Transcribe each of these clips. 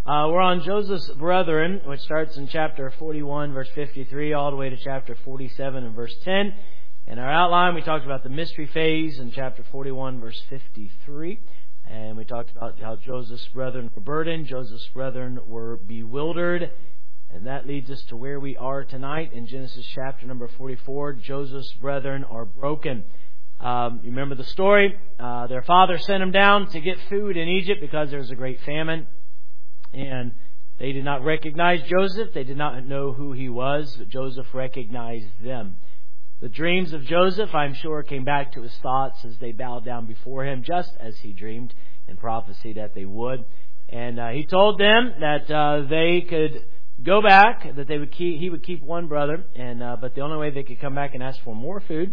We're on Joseph's brethren, which starts in chapter 41, verse 53, all the way to chapter 47 and verse 10. In our outline, we talked about the mystery phase in chapter 41, verse 53. And we talked about how Joseph's brethren were burdened, Joseph's brethren were bewildered. And that leads us to where we are tonight in Genesis chapter number 44. Joseph's brethren are broken. You remember the story. Their father sent them down to get food in Egypt because there was a great famine. And they did not recognize Joseph. They did not know who he was, but Joseph recognized them. The dreams of Joseph, I'm sure, came back to his thoughts as they bowed down before him, just as he dreamed and prophesied that they would. And he told them that they could go back, that he would keep one brother, and but the only way they could come back and ask for more food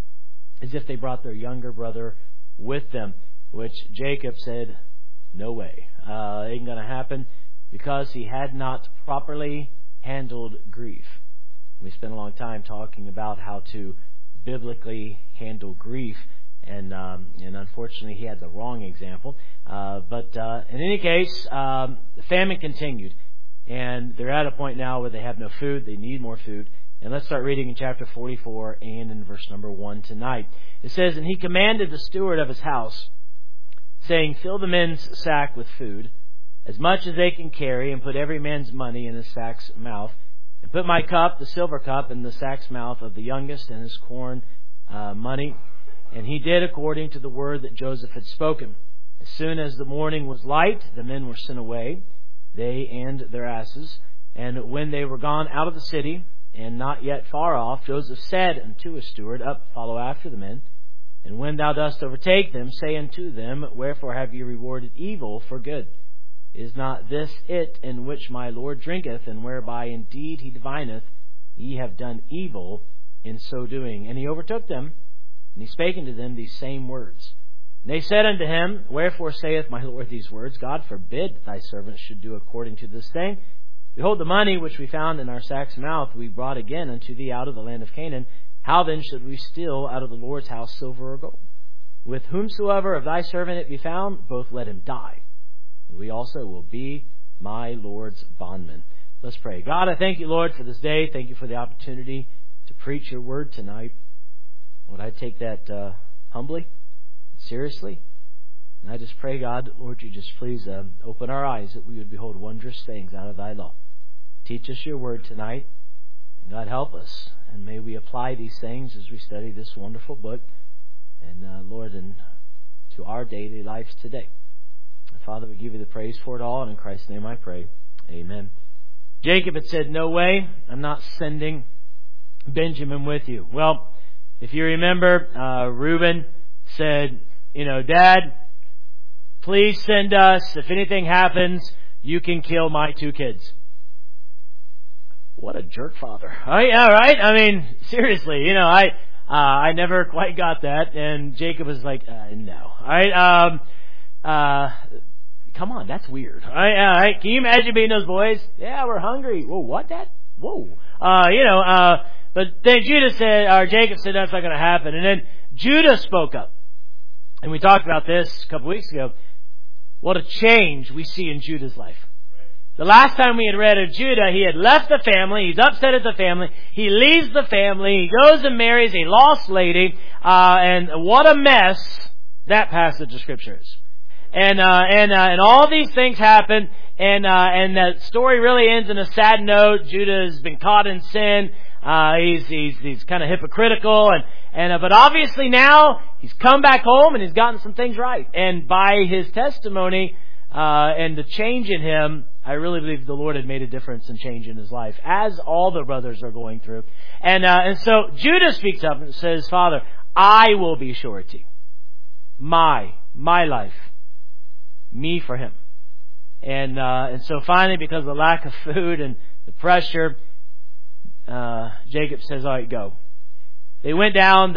is if they brought their younger brother with them, which Jacob said, no way. Ain't going to happen, because he had not properly handled grief. We spent a long time talking about how to biblically handle grief, and unfortunately he had the wrong example. But in any case, the famine continued, and they're at a point now where they have no food. They need more food. And let's start reading in chapter 44 and in verse number 1 tonight. It says, "And he commanded the steward of his house, saying, Fill the men's sack with food, as much as they can carry, and put every man's money in his sack's mouth, and put my cup, the silver cup, in the sack's mouth of the youngest, and his corn money. And he did according to the word that Joseph had spoken. As soon as the morning was light, the men were sent away, they and their asses. And when they were gone out of the city, and not yet far off, Joseph said unto his steward, Up, follow after the men. And when thou dost overtake them, say unto them, Wherefore have ye rewarded evil for good? Is not this it in which my Lord drinketh, and whereby indeed he divineth, ye have done evil in so doing? And he overtook them, and he spake unto them these same words. And they said unto him, Wherefore saith my Lord these words? God forbid that thy servants should do according to this thing. Behold, the money which we found in our sack's mouth we brought again unto thee out of the land of Canaan. How then should we steal out of the Lord's house silver or gold? With whomsoever of thy servant it be found, both let him die, and we also will be my Lord's bondmen." Let's pray. God, I thank you, Lord, for this day. Thank you for the opportunity to preach your word tonight. Lord, I take that humbly, seriously. And I just pray, God, Lord, you just please open our eyes that we would behold wondrous things out of thy law. Teach us your word tonight. And God, help us. And may we apply these things as we study this wonderful book. And Lord, and to our daily lives today. And Father, we give you the praise for it all. And in Christ's name I pray. Amen. Jacob had said, no way, I'm not sending Benjamin with you. Well, if you remember, Reuben said, Dad, please send us. If anything happens, you can kill my 2 kids. What a jerk father. Oh, yeah, right? I mean, seriously, I never quite got that. And Jacob was like, no. All right? Come on, that's weird. All right? Can you imagine being those boys? Yeah, we're hungry. Whoa, what, Dad? Whoa. But then Jacob said that's not going to happen. And then Judah spoke up. And we talked about this a couple weeks ago. What a change we see in Judah's life. The last time we had read of Judah, he had left the family. He's upset at the family. He leaves the family. He goes and marries a lost lady. And what a mess that passage of Scripture is. And all these things happen. And that story really ends in a sad note. Judah has been caught in sin. He's kind of hypocritical. But obviously now he's come back home and he's gotten some things right. And by his testimony, and the change in him, I really believe the Lord had made a difference and change in his life, as all the brothers are going through. And so Judah speaks up and says, Father, I will be surety. My life. Me for him. And so finally, because of the lack of food and the pressure, Jacob says, all right, go. They went down.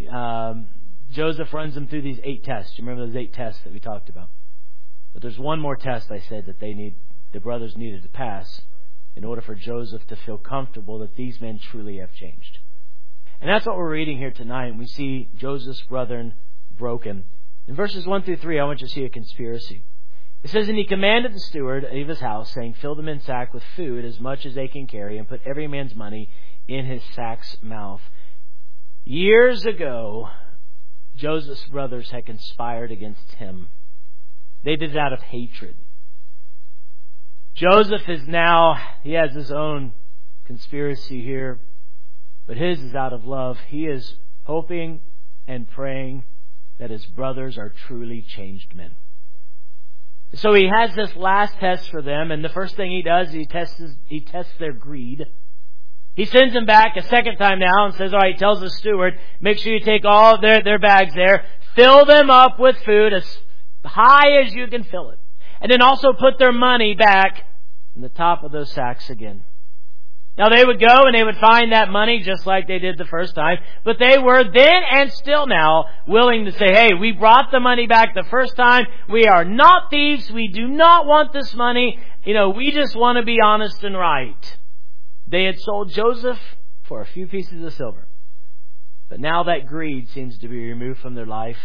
Joseph runs them through these 8 tests. You remember those 8 tests that we talked about? But there's one more test, I said, that the brothers needed to pass in order for Joseph to feel comfortable that these men truly have changed. And that's what we're reading here tonight. We see Joseph's brethren broken. In verses 1 through 3, I want you to see a conspiracy. It says, and he commanded the steward of his house, saying, fill the men's sack with food as much as they can carry, and put every man's money in his sack's mouth. Years ago, Joseph's brothers had conspired against him. They did it out of hatred. Joseph is now, he has his own conspiracy here, but his is out of love. He is hoping and praying that his brothers are truly changed men. So he has this last test for them, and the first thing he does, he tests their greed. He sends them back a second time now and says, all right, he tells the steward, make sure you take all of their bags there, fill them up with food as high as you can fill it. And then also put their money back in the top of those sacks again. Now they would go and they would find that money just like they did the first time. But they were then and still now willing to say, hey, we brought the money back the first time. We are not thieves. We do not want this money. We just want to be honest and right. They had sold Joseph for a few pieces of silver. But now that greed seems to be removed from their life.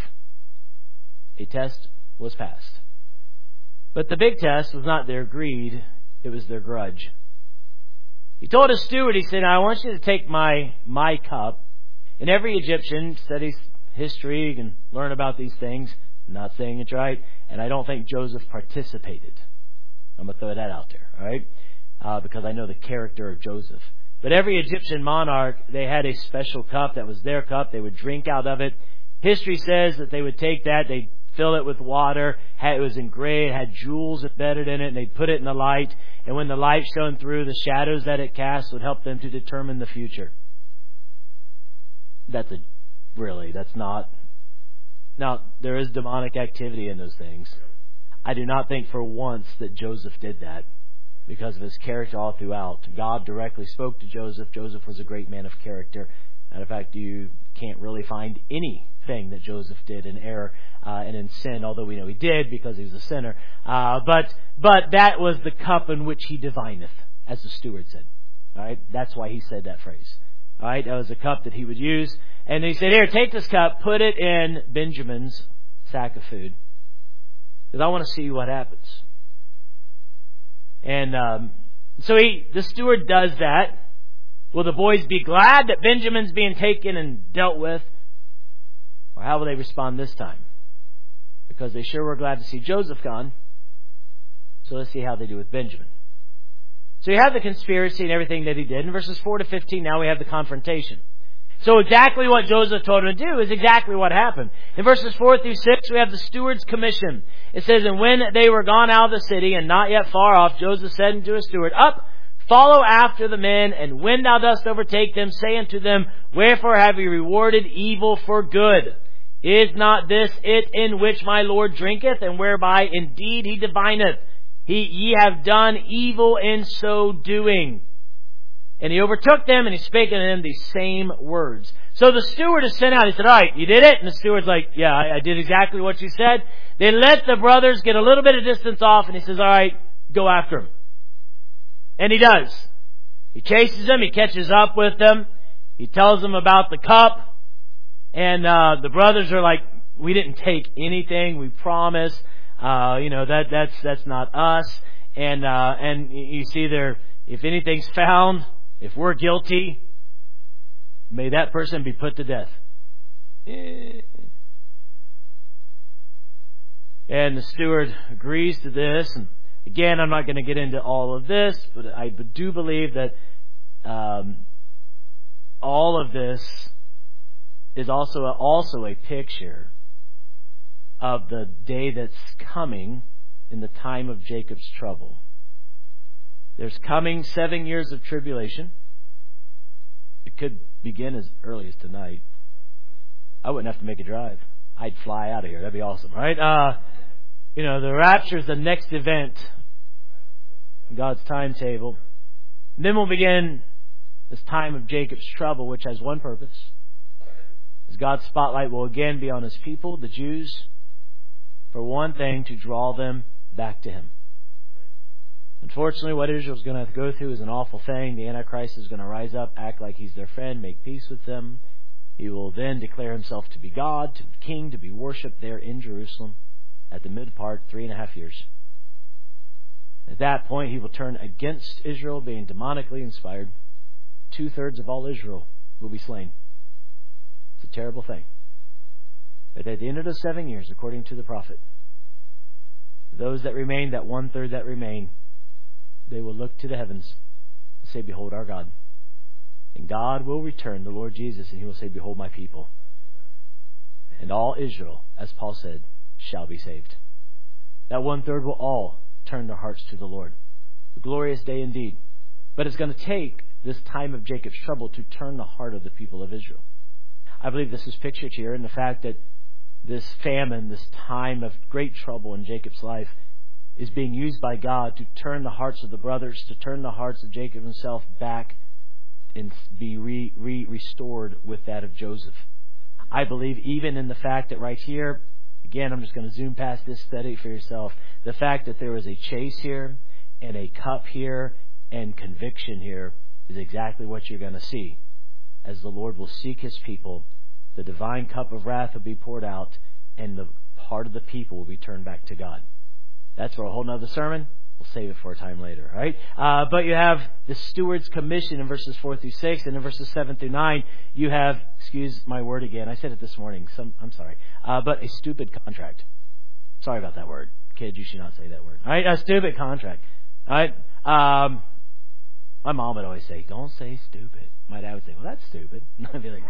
A test was passed. But the big test was not their greed. It was their grudge. He told his steward, he said, I want you to take my cup. And every Egyptian studies history, you can learn about these things. I'm not saying it's right. And I don't think Joseph participated. I'm going to throw that out there, all right? Because I know the character of Joseph. But every Egyptian monarch, they had a special cup that was their cup. They would drink out of it. History says that they would take that, they'd fill it with water. It was engraved, it had jewels embedded in it, and they'd put it in the light. And when the light shone through, the shadows that it cast would help them to determine the future. That's not. Now, there is demonic activity in those things. I do not think for once that Joseph did that because of his character all throughout. God directly spoke to Joseph. Joseph was a great man of character. Matter of fact, you can't really find anything that Joseph did in error and in sin, although we know he did because he was a sinner. But that was the cup in which he divineth, as the steward said. All right, that's why he said that phrase. All right, that was the cup that he would use. And he said, here, take this cup, put it in Benjamin's sack of food, because I want to see what happens. And so the steward does that. Will the boys be glad that Benjamin's being taken and dealt with? Or how will they respond this time? Because they sure were glad to see Joseph gone. So let's see how they do with Benjamin. So you have the conspiracy and everything that he did. In verses 4 to 15, now we have the confrontation. So exactly what Joseph told him to do is exactly what happened. In verses 4 through 6, we have the steward's commission. It says, and when they were gone out of the city and not yet far off, Joseph said unto his steward, up, follow after the men, and when thou dost overtake them, say unto them, wherefore have ye rewarded evil for good? Is not this it in which my Lord drinketh, and whereby indeed he divineth? Ye have done evil in so doing. And he overtook them, and he spake unto them these same words. So the steward is sent out. He said, all right, you did it? And the steward's like, yeah, I did exactly what you said. They let the brothers get a little bit of distance off, and he says, all right, go after them. And he does. He chases them. He catches up with them. He tells them about the cup. And the brothers are like, we didn't take anything. We promise. That's not us. And you see there, if anything's found, if we're guilty, may that person be put to death. And the steward agrees to this. And again, I'm not going to get into all of this, but I do believe that all of this is also a picture of the day that's coming in the time of Jacob's trouble. There's coming 7 years of tribulation. It could begin as early as tonight. I wouldn't have to make a drive. I'd fly out of here. That'd be awesome, right? The rapture is the next event in God's timetable. And then we'll begin this time of Jacob's trouble, which has one purpose. As God's spotlight will again be on His people, the Jews, for one thing, to draw them back to Him. Unfortunately, what Israel's going to have to go through is an awful thing. The Antichrist is going to rise up, act like he's their friend, make peace with them. He will then declare himself to be God, to be king, to be worshipped there in Jerusalem at the mid part, 3.5 years. At that point, he will turn against Israel, being demonically inspired. 2/3 of all Israel will be slain. It's a terrible thing. But at the end of the 7 years, according to the prophet, those that remain, that 1/3 that remain, they will look to the heavens and say, "Behold our God." And God will return, the Lord Jesus, and He will say, "Behold my people." And all Israel, as Paul said, shall be saved. That 1/3 will all turn their hearts to the Lord. A glorious day indeed. But it's going to take this time of Jacob's trouble to turn the heart of the people of Israel. I believe this is pictured here in the fact that this famine, this time of great trouble in Jacob's life, is being used by God to turn the hearts of the brothers, to turn the hearts of Jacob himself back and be restored with that of Joseph. I believe even in the fact that right here, again, I'm just going to zoom past this, study for yourself, the fact that there is a chase here and a cup here and conviction here is exactly what you're going to see. As the Lord will seek His people, the divine cup of wrath will be poured out, and the heart of the people will be turned back to God. That's for a whole nother sermon. We'll save it for a time later, all right? But you have the steward's commission in verses 4 through 6, and in verses 7 through 9, you have, excuse my word again, I said it this morning, I'm sorry, but a stupid contract. Sorry about that word. Kids, you should not say that word. All right, a stupid contract. All right? My mom would always say, "Don't say stupid." My dad would say, "Well, that's stupid." And I'd be like,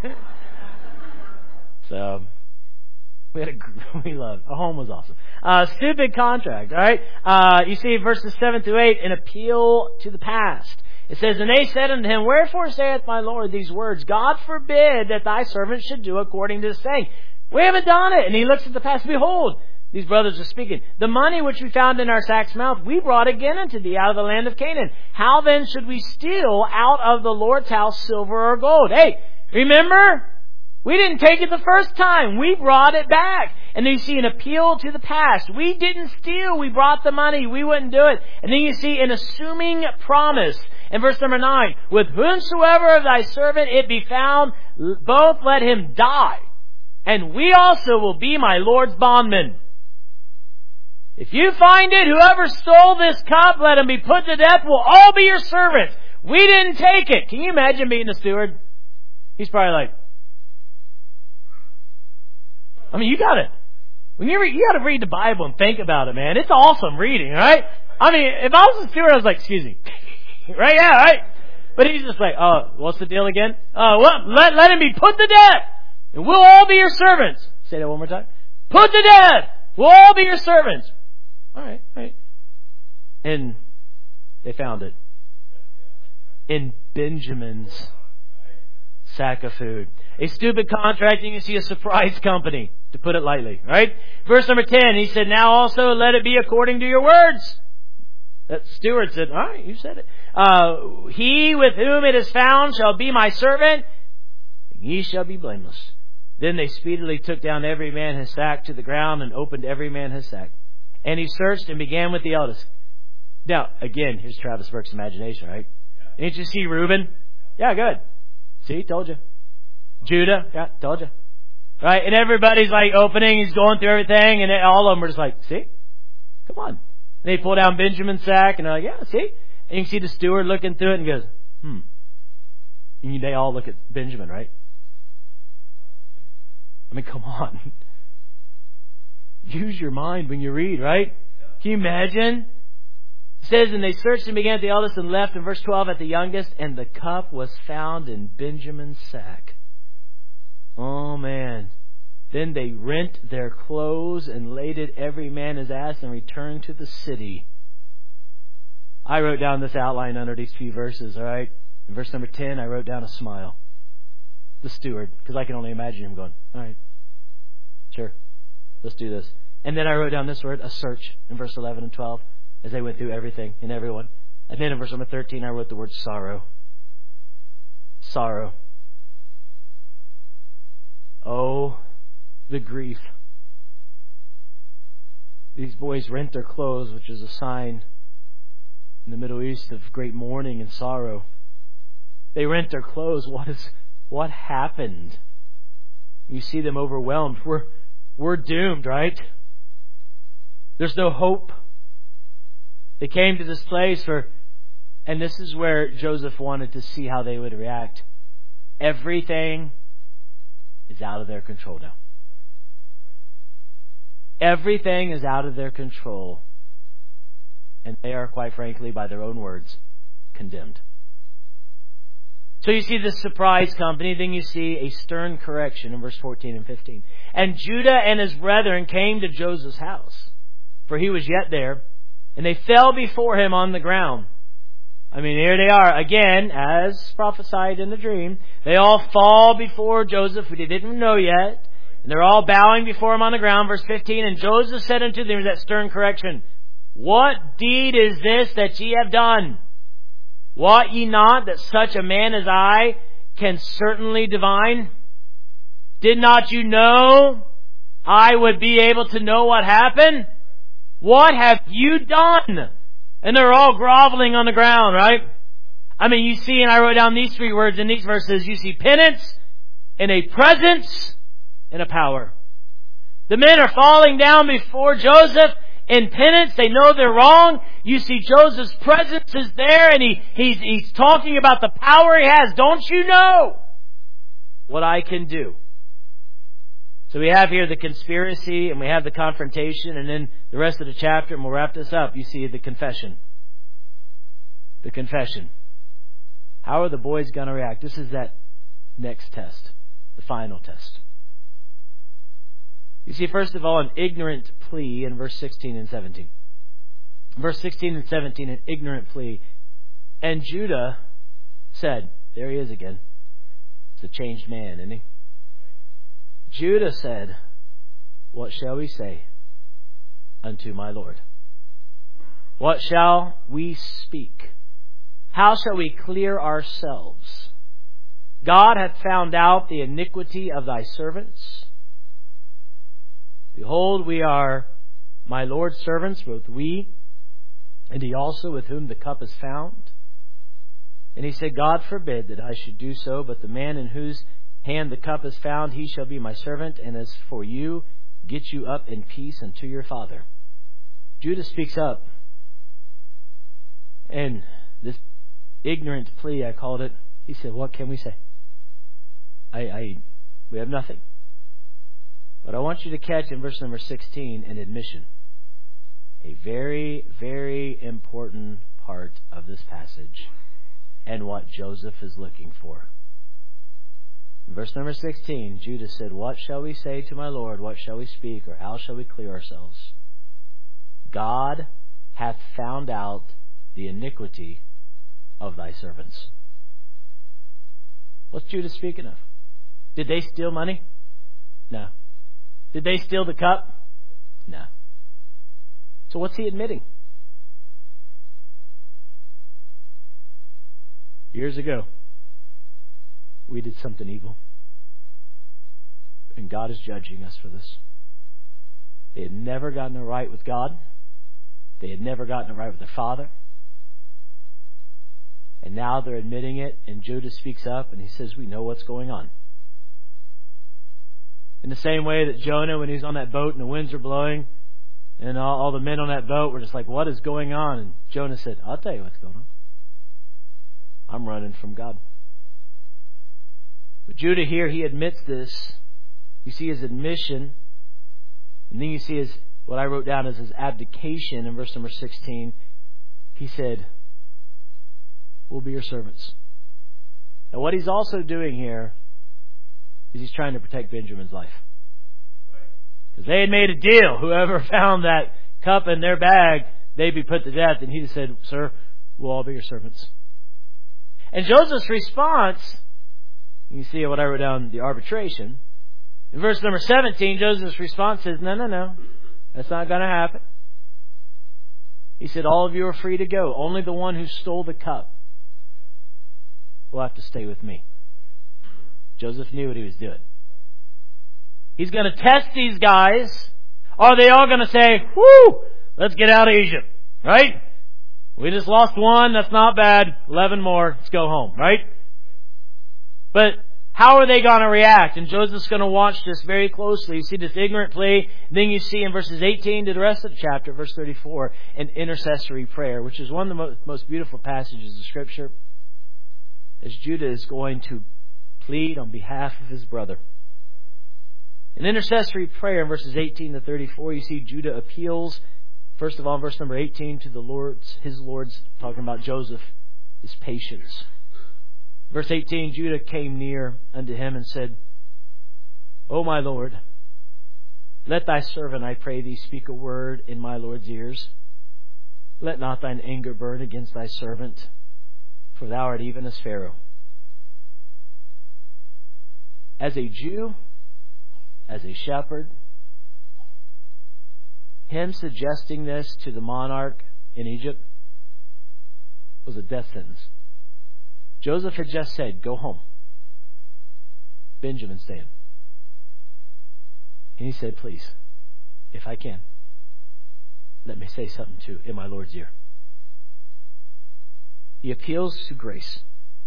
so we loved. A home was awesome. Stupid contract. All right. You see verses 7 through 8, an appeal to the past. It says, "And they said unto him, Wherefore saith my Lord these words? God forbid that thy servant should do according to the saying. We haven't done it." And he looks at the past. "Behold," these brothers are speaking, "the money which we found in our sack's mouth, we brought again unto thee out of the land of Canaan. How then should we steal out of the Lord's house silver or gold?" Hey, remember? We didn't take it the first time. We brought it back. And then you see an appeal to the past. We didn't steal. We brought the money. We wouldn't do it. And then you see an assuming promise. In verse number 9, "With whomsoever of thy servant it be found, both let him die. And we also will be my Lord's bondmen. If you find it, whoever stole this cup, let him be put to death. We'll all be your servants. We didn't take it." Can you imagine being the steward? He's probably like, I mean, you gotta read the Bible and think about it, man. It's awesome reading, right? I mean, if I was a steward, I was like, "Excuse me." Right? Yeah, right? But he's just like, what's the deal again? Let him be put to death, and we'll all be your servants. Say that one more time. Put to death. We'll all be your servants. All right. And they found it in Benjamin's sack of food. A stupid contract, and you see a surprise company, to put it lightly, right? Verse number 10, he said, "Now also let it be according to your words." That steward said, "All right, you said it. He with whom it is found shall be my servant, and ye shall be blameless." Then they speedily took down every man his sack to the ground and opened every man his sack. And he searched and began with the eldest. Now, again, here's Travis Burke's imagination, right? Didn't you see Reuben? Yeah, good. See, told you. Judah? Yeah, told you. Right? And everybody's like opening, he's going through everything, and all of them are just like, "See? Come on." And they pull down Benjamin's sack, and they're like, "Yeah, see?" And you can see the steward looking through it and goes, And they all look at Benjamin, right? I mean, come on. Use your mind when you read, right? Can you imagine? It says, "And they searched and began at the eldest and left," in verse 12, "at the youngest, and the cup was found in Benjamin's sack." Oh, man. "Then they rent their clothes and laded every man his ass and returned to the city." I wrote down this outline under these few verses, all right? In verse number 10, I wrote down a smile. The steward, because I can only imagine him going, "All right, sure, let's do this." And then I wrote down this word, a search, in verse 11 and 12, as they went through everything and everyone. And then in verse number 13, I wrote the word sorrow. Sorrow. Oh, the grief. These boys rent their clothes, which is a sign in the Middle East of great mourning and sorrow. They rent their clothes. What happened? You see them overwhelmed. We're doomed, right? There's no hope. They came to this place and this is where Joseph wanted to see how they would react. Everything is out of their control now. Everything is out of their control. And they are, quite frankly, by their own words, condemned. So you see this surprise company, then you see a stern correction in verse 14 and 15. And Judah and his brethren came to Joseph's house, for he was yet there, and they fell before him on the ground. I mean, here they are again, as prophesied in the dream. They all fall before Joseph, who they didn't know yet. And they're all bowing before him on the ground. Verse 15, and Joseph said unto them, that stern correction, what deed is this that ye have done? Wot ye not that such a man as I can certainly divine? Did not you know I would be able to know what happened? What have you done? And they're all groveling on the ground, right? I mean, you see, and I wrote down these 3 words in these verses. You see penance, and a presence, and a power. The men are falling down before Joseph in penance. They know they're wrong. You see Joseph's presence is there, and he's talking about the power he has. Don't you know what I can do? So we have here the conspiracy, and we have the confrontation, and then the rest of the chapter, and we'll wrap this up. You see the confession. The confession. How are the boys going to react? This is that next test, the final test. You see, first of all, an ignorant plea in verse 16 and 17. Verse 16 and 17, an ignorant plea. And Judah said, there he is again. It's a changed man, isn't he? Judah said, what shall we say unto my Lord? What shall we speak? How shall we clear ourselves? God hath found out the iniquity of thy servants. Behold, we are my Lord's servants, both we and he also with whom the cup is found. And he said, God forbid that I should do so, but the man in whose hand the cup is found, he shall be my servant. And as for you, get you up in peace unto your father. Judah speaks up. And this ignorant plea, I called it, he said, what can we say? We have nothing. But I want you to catch in verse number 16 an admission. A very, very important part of this passage and what Joseph is looking for. In verse number 16, Judah said, what shall we say to my Lord? What shall we speak? Or how shall we clear ourselves? God hath found out the iniquity of thy servants. What's Judah speaking of? Did they steal money? No. Did they steal the cup? No. So what's he admitting? Years ago, we did something evil. And God is judging us for this. They had never gotten it right with God. They had never gotten it right with their father. And now they're admitting it, and Judah speaks up and he says, we know what's going on. In the same way that Jonah, when he was on that boat and the winds were blowing, and all the men on that boat were just like, what is going on? And Jonah said, I'll tell you what's going on. I'm running from God. But Judah here, he admits this. You see his admission. And then you see his, what I wrote down as his abdication in verse number 16. He said, we'll be your servants. Now what he's also doing here is he's trying to protect Benjamin's life. Because they had made a deal. Whoever found that cup in their bag, they'd be put to death. And he just said, sir, we'll all be your servants. And Joseph's response, you see what I wrote down, the arbitration. In verse number 17, Joseph's response says, no, that's not going to happen. He said, all of you are free to go. Only the one who stole the cup will have to stay with me. Joseph knew what he was doing. He's going to test these guys. Are they all going to say, whoo, let's get out of Egypt, right? We just lost one. That's not bad. 11 more. Let's go home, right? But How are they going to react? And Joseph's going to watch this very closely. You see this ignorant plea. Then you see in verses 18 to the rest of the chapter, verse 34, an intercessory prayer, which is one of the most beautiful passages of Scripture, as Judah is going to plead on behalf of his brother. An intercessory prayer in verses 18 to 34, you see Judah appeals, first of all, in verse number 18, to his Lord's, talking about Joseph, his patience. Verse 18, Judah came near unto him and said, O my Lord, let thy servant, I pray thee, speak a word in my Lord's ears. Let not thine anger burn against thy servant, for thou art even as Pharaoh. As a Jew, as a shepherd, him suggesting this to the monarch in Egypt was a death sentence. Joseph had just said, go home. Benjamin staying. And he said, please, if I can, let me say something to in my Lord's ear. He appeals to grace,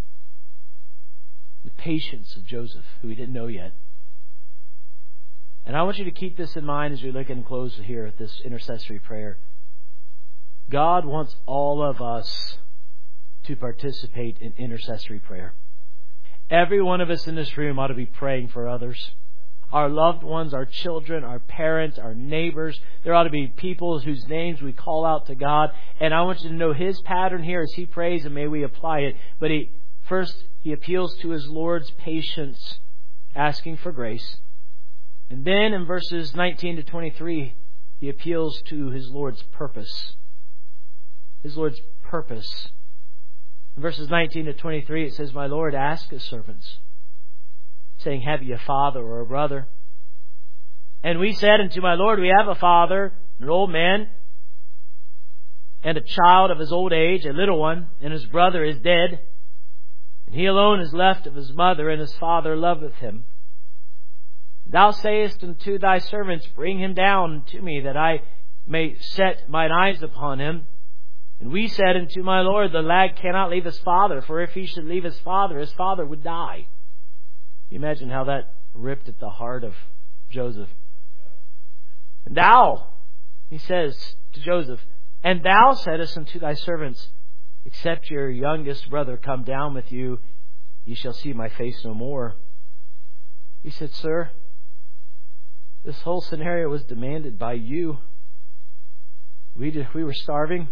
the patience of Joseph, who he didn't know yet. And I want you to keep this in mind as we look and close here at this intercessory prayer. God wants all of us to participate in intercessory prayer. Every one of us in this room ought to be praying for others. Our loved ones, our children, our parents, our neighbors. There ought to be people whose names we call out to God. And I want you to know His pattern here as He prays, and may we apply it. But He appeals to His Lord's patience, asking for grace. And then in verses 19 to 23, He appeals to His Lord's purpose. His Lord's purpose. In verses 19 to 23, it says, My Lord, ask His servants, saying, Have ye a father or a brother? And we said unto my Lord, We have a father, an old man, and a child of his old age, a little one, and his brother is dead. And he alone is left of his mother, and his father loveth him. Thou sayest unto thy servants, Bring him down to me, that I may set mine eyes upon him. And we said unto my Lord, The lad cannot leave his father, for if he should leave his father would die. You imagine how that ripped at the heart of Joseph. And thou, he says to Joseph, And thou saidest unto thy servants, Except your youngest brother come down with you, ye shall see my face no more. He said, Sir, this whole scenario was demanded by you. We were starving.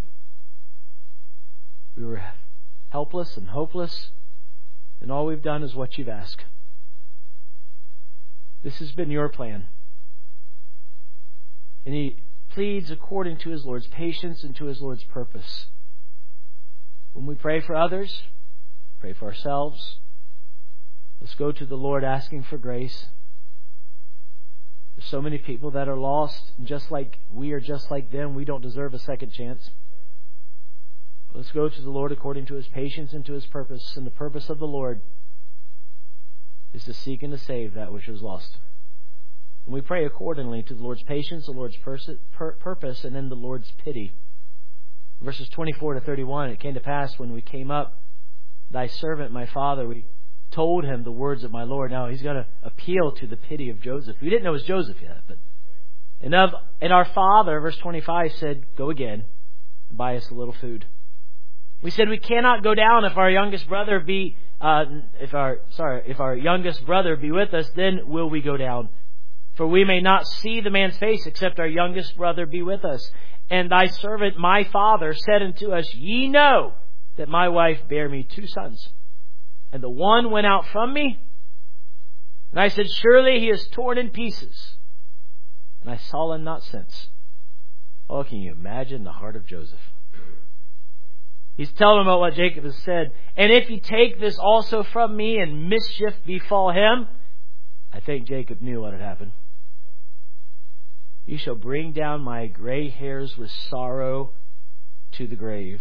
We were helpless and hopeless. And all we've done is what you've asked. This has been your plan. And he pleads according to his Lord's patience and to his Lord's purpose. When we pray for others, pray for ourselves. Let's go to the Lord asking for grace. There's so many people that are lost, just like we are, just like them. We don't deserve a second chance. Let's go to the Lord according to His patience and to His purpose. And the purpose of the Lord is to seek and to save that which was lost. And we pray accordingly to the Lord's patience, the Lord's purpose, and then the Lord's pity. Verses 24 to 31, It came to pass when we came up, Thy servant, my father, we told him the words of my Lord. Now he's going to appeal to the pity of Joseph. We didn't know it was Joseph yet. And our father, verse 25, said, Go again and buy us a little food. We said, We cannot go down if our youngest brother be with us, then will we go down. For we may not see the man's face, except our youngest brother be with us. And thy servant, my father, said unto us, Ye know that my wife bare me 2 sons. And the one went out from me. And I said, Surely he is torn in pieces. And I saw him not since. Oh, can you imagine the heart of Joseph? He's telling him about what Jacob has said. And if he take this also from me, and mischief befall him, I think Jacob knew what had happened. You shall bring down my gray hairs with sorrow to the grave.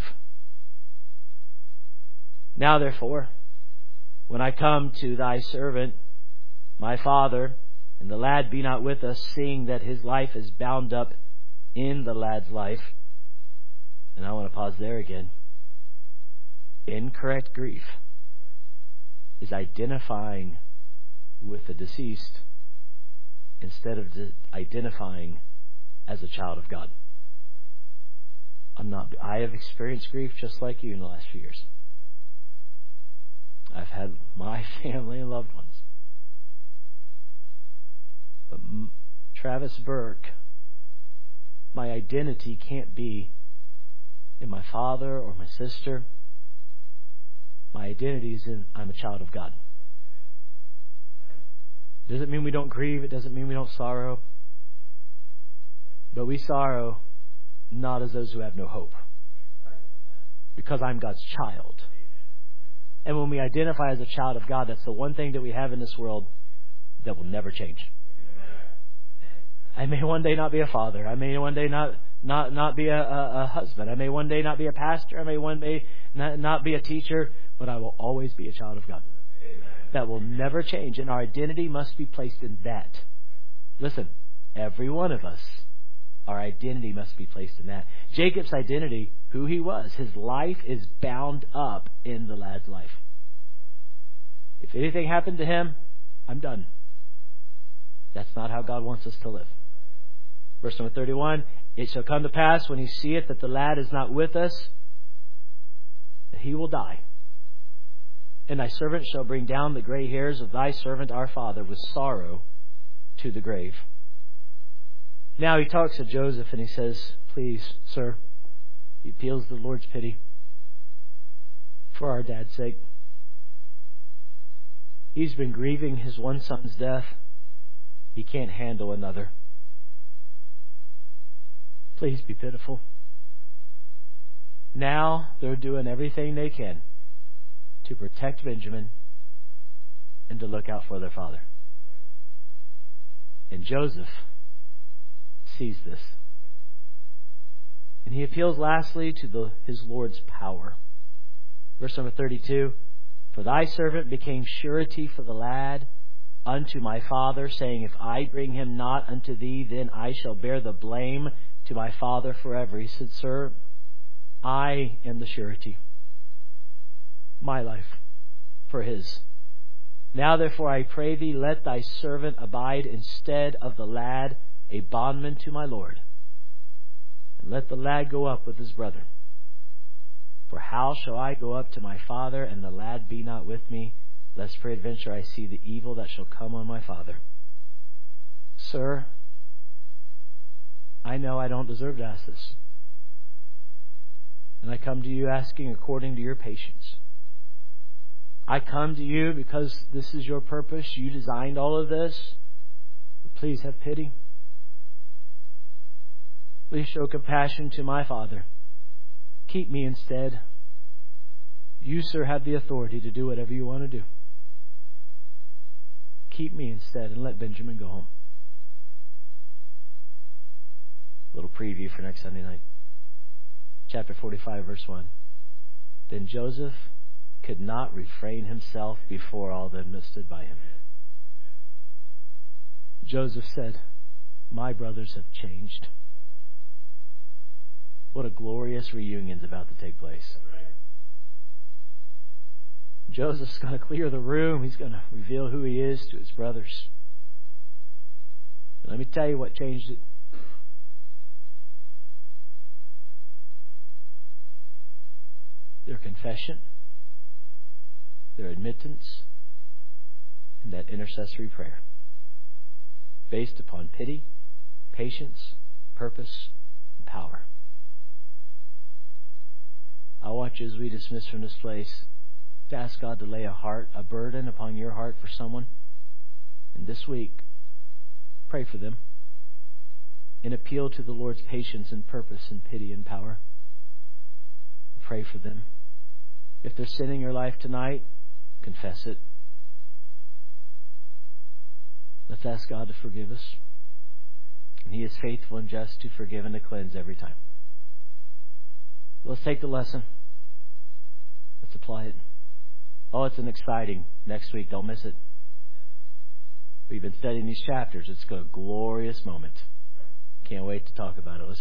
Now therefore, when I come to thy servant, my father, and the lad be not with us, seeing that his life is bound up in the lad's life. And I want to pause there again. Incorrect grief is identifying with the deceased instead of identifying as a child of God. I have experienced grief just like you in the last few years. I've had my family and loved ones. But Travis Burke, my identity can't be in my father or my sister. My identity is in I'm a child of God. It doesn't mean we don't grieve. It doesn't mean we don't sorrow. But we sorrow not as those who have no hope. Because I'm God's child. And when we identify as a child of God, that's the one thing that we have in this world that will never change. I may one day not be a father. I may one day not be a husband. I may one day not be a pastor. I may one day not be a teacher. But I will always be a child of God. That will never change. And our identity must be placed in that. Listen, every one of us, our identity must be placed in that. Jacob's identity, who he was, his life is bound up in the lad's life. If anything happened to him, I'm done. That's not how God wants us to live. Verse number 31, it shall come to pass when he seeth that the lad is not with us, that he will die. And thy servant shall bring down the gray hairs of thy servant our father with sorrow to the grave. Now he talks to Joseph and he says, please, sir, he appeals the Lord's pity for our dad's sake. He's been grieving his one son's death. He can't handle another. Please be pitiful. Now they're doing everything they can to protect Benjamin and to look out for their father. And Joseph sees this. And he appeals lastly to his Lord's power. Verse number 32, for thy servant became surety for the lad unto my father, saying, if I bring him not unto thee, then I shall bear the blame to my father forever. He said, sir, I am the surety. My life for his. Now therefore I pray thee, let thy servant abide instead of the lad, a bondman to my Lord. And let the lad go up with his brother. For how shall I go up to my father, and the lad be not with me, lest peradventure I see the evil that shall come on my father? Sir, I know I don't deserve to ask this. And I come to you asking according to your patience. I come to you because this is your purpose. You designed all of this. But please have pity. Please show compassion to my father. Keep me instead. You, sir, have the authority to do whatever you want to do. Keep me instead and let Benjamin go home. A little preview for next Sunday night. Chapter 45, verse 1. Then Joseph could not refrain himself before all them that stood by him. Joseph said, my brothers have changed. What a glorious reunion is about to take place. Joseph's going to clear the room. He's going to reveal who he is to his brothers. But let me tell you what changed it. Their confession, their admittance, and that intercessory prayer based upon pity, patience, purpose, and power. I want you, as we dismiss from this place, to ask God to lay a burden upon your heart for someone. And this week, pray for them and appeal to the Lord's patience and purpose and pity and power. Pray for them. If they're sinning your life tonight, confess it. Let's ask God to forgive us. And He is faithful and just to forgive and to cleanse every time. Let's take the lesson. Let's apply it. Oh, it's an exciting next week. Don't miss it. We've been studying these chapters. It's a glorious moment. Can't wait to talk about it. Let's